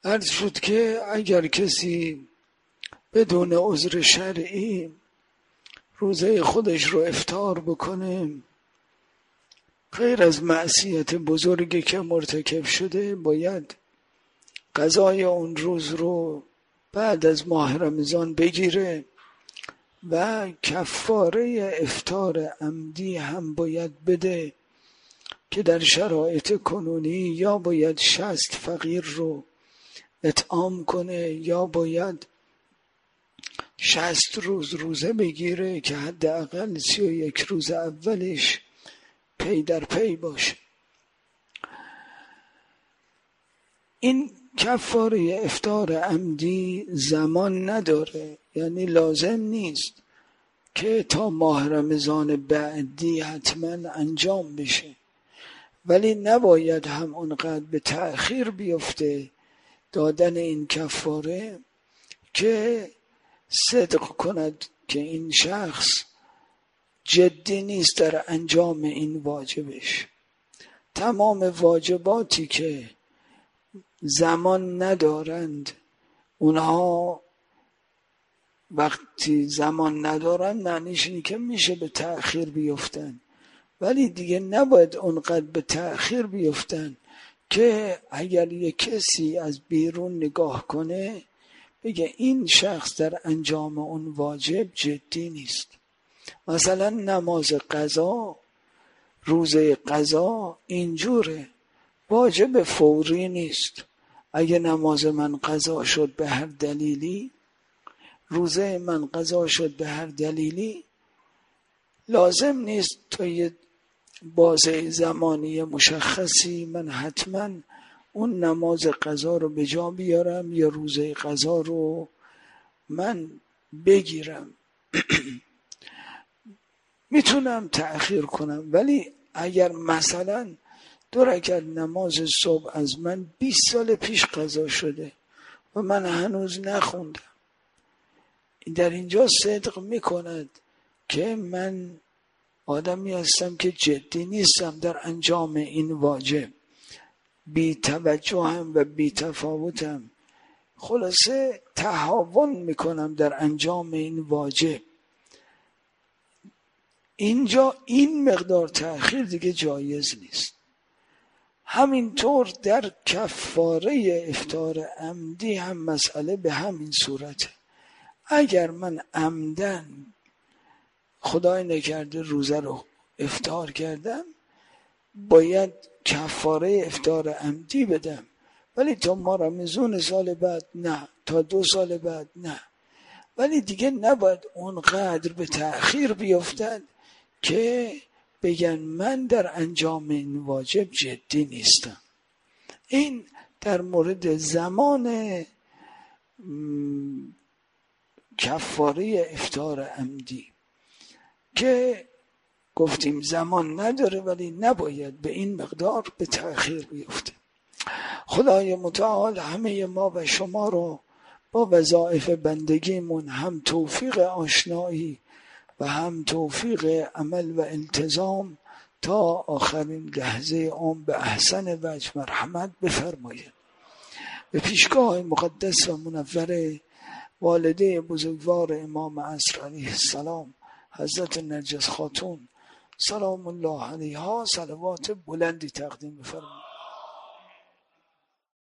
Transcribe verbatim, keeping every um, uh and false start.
عرض شد که اگر کسی بدون عذر شرعی روزه خودش رو افطار بکنه، غیر از معصیت بزرگی که مرتکب شده، باید قضای اون روز رو بعد از ماه رمضان بگیره و کفاره افطار عمدی هم باید بده که در شرایط کنونی یا باید شصت فقیر رو اطعام کنه یا باید شصت روز روزه بگیره که حداقل سی و یک روز اولش پی در پی باشه. این کفاره افطار عمدی زمان نداره، یعنی لازم نیست که تا ماه رمضان بعدی حتما انجام بشه، ولی نباید هم اونقدر به تأخیر بیفته دادن این کفاره که صدق کند که این شخص جدی نیست در انجام این واجبش. تمام واجباتی که زمان ندارند، اونها وقتی زمان ندارن معنیش اینه که میشه به تأخیر بیفتن، ولی دیگه نباید اونقدر به تأخیر بیفتن که اگر یک کسی از بیرون نگاه کنه بگه این شخص در انجام اون واجب جدی نیست. مثلا نماز قضا، روزه قضا اینجوره، واجب فوری نیست. اگه نماز من قضا شد به هر دلیلی، روزه من قضا شد به هر دلیلی، لازم نیست تا یه بازه زمانی مشخصی من حتما اون نماز قضا رو به جا بیارم یا روزه قضا رو من بگیرم. میتونم تأخیر کنم، ولی اگر مثلا دو رکعت نماز صبح از من بیست سال پیش قضا شده و من هنوز نخوندم، در اینجا صدق میکند که من آدمی هستم که جدی نیستم در انجام این واجب، بی توجهم و بی تفاوتم، خلاصه تهاون میکنم در انجام این واجب. اینجا این مقدار تأخیر دیگه جایز نیست. همینطور در کفاره افطار عمدی هم مسئله به همین صورته. اگر من عمدن خدای نکرده روزه رو افطار کردم، باید کفاره افطار عمدی بدم، ولی تا ماه رمضان سال بعد نه، تا دو سال بعد نه، ولی دیگه نباید اونقدر به تأخیر بیفتد که بگن من در انجام این واجب جدی نیستم. این در مورد زمان کفاره افطار عمدی که گفتیم زمان نداره، ولی نباید به این مقدار به تأخیر بیفته. خدای متعال همه ما و شما رو با وظایف بندگیمون هم توفیق آشنایی و هم توفیق عمل و التزام تا آخرین لحظه عمر به احسن وجه مرحمت بفرماید. به پیشگاه مقدس و منور والده بزرگوار امام عصر علیه السلام حضرت نرگس خاتون سلام الله علیها صلوات بلندی تقدیم بفرمایید.